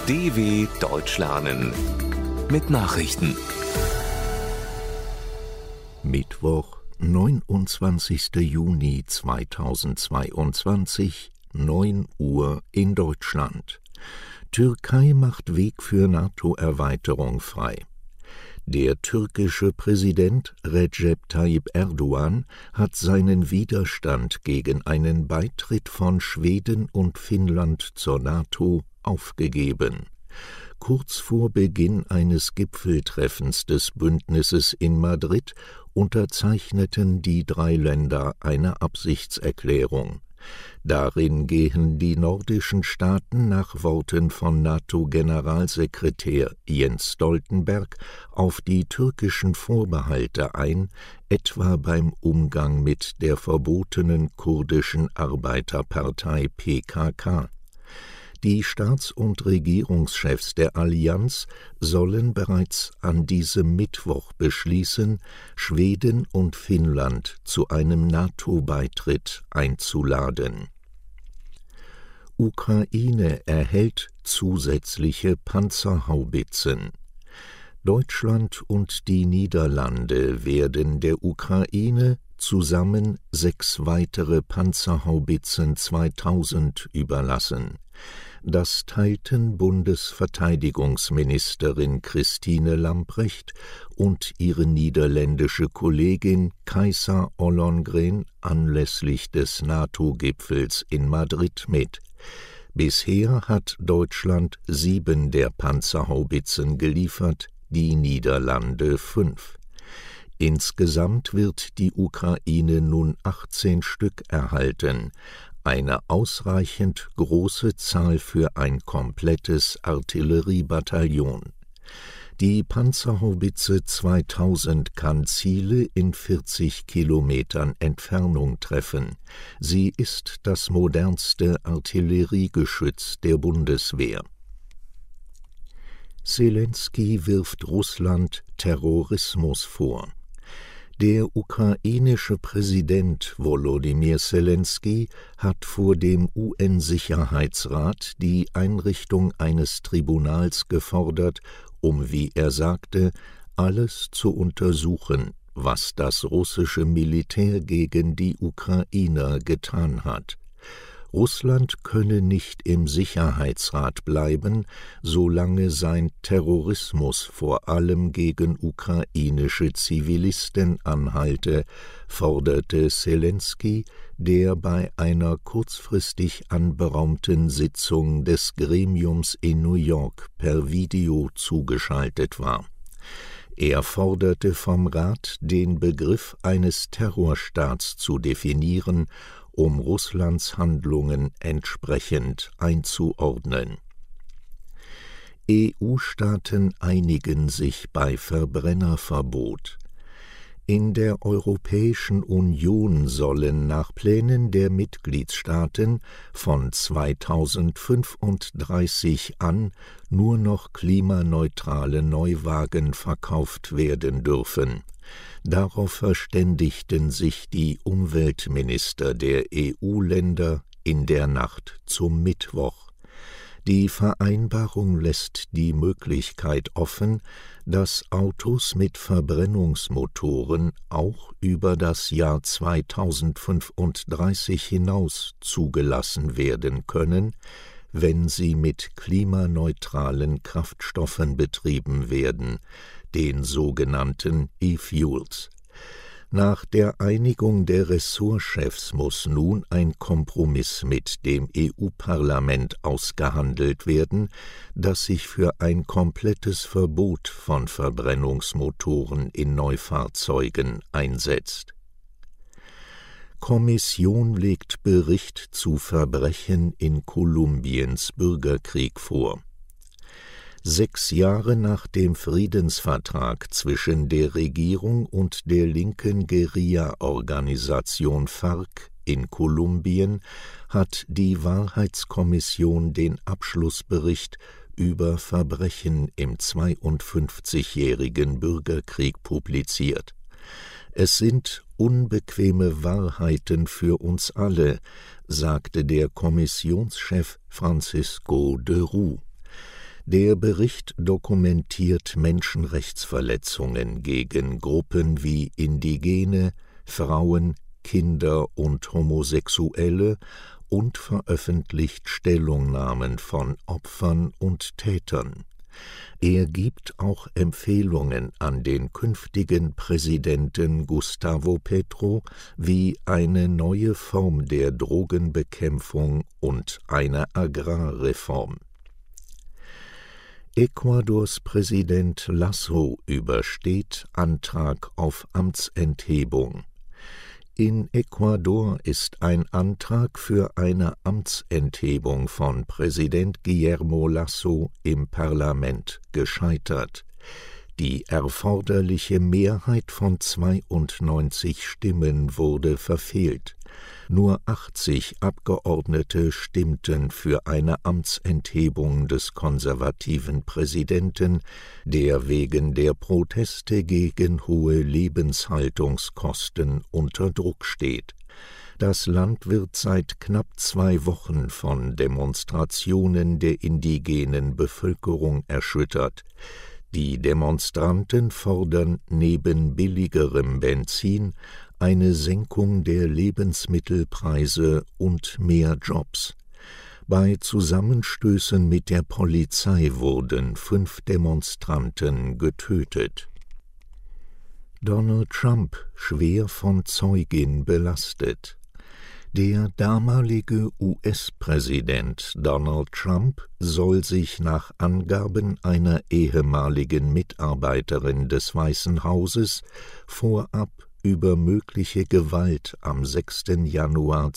DW Deutsch lernen mit Nachrichten. Mittwoch, 29. Juni 2022, 9 Uhr in Deutschland. Türkei macht Weg für NATO-Erweiterung frei. Der türkische Präsident Recep Tayyip Erdogan hat seinen Widerstand gegen einen Beitritt von Schweden und Finnland zur NATO aufgegeben. Kurz vor Beginn eines Gipfeltreffens des Bündnisses in Madrid unterzeichneten die drei Länder eine Absichtserklärung. Darin gehen die nordischen Staaten nach Worten von NATO-Generalsekretär Jens Stoltenberg auf die türkischen Vorbehalte ein, etwa beim Umgang mit der verbotenen kurdischen Arbeiterpartei PKK. Die Staats- und Regierungschefs der Allianz sollen bereits an diesem Mittwoch beschließen, Schweden und Finnland zu einem NATO-Beitritt einzuladen. Ukraine erhält zusätzliche Panzerhaubitzen. Deutschland und die Niederlande werden der Ukraine zusammen 6 weitere Panzerhaubitzen 2000 überlassen. Das teilten Bundesverteidigungsministerin Christine Lambrecht und ihre niederländische Kollegin Kajsa Ollongren anlässlich des NATO-Gipfels in Madrid mit. Bisher hat Deutschland 7 der Panzerhaubitzen geliefert, die Niederlande 5. Insgesamt wird die Ukraine nun 18 Stück erhalten, eine ausreichend große Zahl für ein komplettes Artilleriebataillon. Die Panzerhaubitze 2000 kann Ziele in 40 Kilometern Entfernung treffen. Sie ist das modernste Artilleriegeschütz der Bundeswehr. Selenskyj wirft Russland Terrorismus vor. Der ukrainische Präsident Volodymyr Selenskyj hat vor dem UN-Sicherheitsrat die Einrichtung eines Tribunals gefordert, um, wie er sagte, alles zu untersuchen, was das russische Militär gegen die Ukrainer getan hat. Russland könne nicht im Sicherheitsrat bleiben, solange sein Terrorismus vor allem gegen ukrainische Zivilisten anhalte, forderte Selenskyj, der bei einer kurzfristig anberaumten Sitzung des Gremiums in New York per Video zugeschaltet war. Er forderte vom Rat, den Begriff eines Terrorstaats zu definieren, um Russlands Handlungen entsprechend einzuordnen. EU-Staaten einigen sich bei Verbrennerverbot. In der Europäischen Union sollen nach Plänen der Mitgliedstaaten von 2035 an nur noch klimaneutrale Neuwagen verkauft werden dürfen. Darauf verständigten sich die Umweltminister der EU-Länder in der Nacht zum Mittwoch. Die Vereinbarung lässt die Möglichkeit offen, dass Autos mit Verbrennungsmotoren auch über das Jahr 2035 hinaus zugelassen werden können, wenn sie mit klimaneutralen Kraftstoffen betrieben werden, den sogenannten E-Fuels. Nach der Einigung der Ressortchefs muss nun ein Kompromiss mit dem EU-Parlament ausgehandelt werden, das sich für ein komplettes Verbot von Verbrennungsmotoren in Neufahrzeugen einsetzt. Kommission legt Bericht zu Verbrechen in Kolumbiens Bürgerkrieg vor. 6 Jahre nach dem Friedensvertrag zwischen der Regierung und der linken Guerilla-Organisation FARC in Kolumbien hat die Wahrheitskommission den Abschlussbericht über Verbrechen im 52-jährigen Bürgerkrieg publiziert. Es sind unbequeme Wahrheiten für uns alle, sagte der Kommissionschef Francisco de Rou. Der Bericht dokumentiert Menschenrechtsverletzungen gegen Gruppen wie Indigene, Frauen, Kinder und Homosexuelle und veröffentlicht Stellungnahmen von Opfern und Tätern. Er gibt auch Empfehlungen an den künftigen Präsidenten Gustavo Petro, wie eine neue Form der Drogenbekämpfung und eine Agrarreform. Ecuadors Präsident Lasso übersteht Antrag auf Amtsenthebung. In Ecuador ist ein Antrag für eine Amtsenthebung von Präsident Guillermo Lasso im Parlament gescheitert. Die erforderliche Mehrheit von 92 Stimmen wurde verfehlt. Nur 80 Abgeordnete stimmten für eine Amtsenthebung des konservativen Präsidenten, der wegen der Proteste gegen hohe Lebenshaltungskosten unter Druck steht. Das Land wird seit knapp 2 Wochen von Demonstrationen der indigenen Bevölkerung erschüttert. Die Demonstranten fordern neben billigerem Benzin eine Senkung der Lebensmittelpreise und mehr Jobs. Bei Zusammenstößen mit der Polizei wurden 5 Demonstranten getötet. Donald Trump schwer von Zeugin belastet. Der damalige US-Präsident Donald Trump soll sich nach Angaben einer ehemaligen Mitarbeiterin des Weißen Hauses vorab über mögliche Gewalt am 6. Januar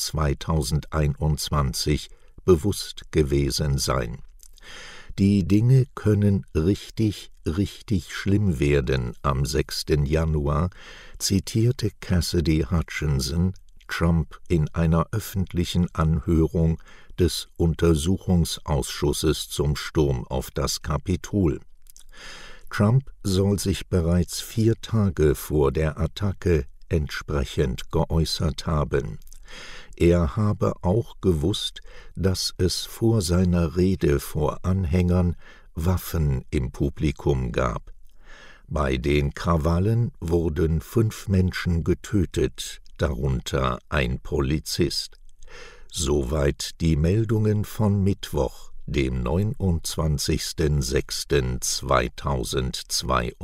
2021 bewusst gewesen sein. Die Dinge können richtig schlimm werden am 6. Januar, zitierte Cassidy Hutchinson Trump in einer öffentlichen Anhörung des Untersuchungsausschusses zum Sturm auf das Kapitol. Trump soll sich bereits 4 Tage vor der Attacke entsprechend geäußert haben. Er habe auch gewusst, dass es vor seiner Rede vor Anhängern Waffen im Publikum gab. Bei den Krawallen wurden 5 Menschen getötet, darunter ein Polizist. Soweit die Meldungen von Mittwoch, dem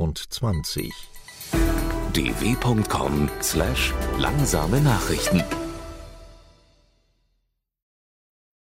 29.06.2022. dw.com/langsame Nachrichten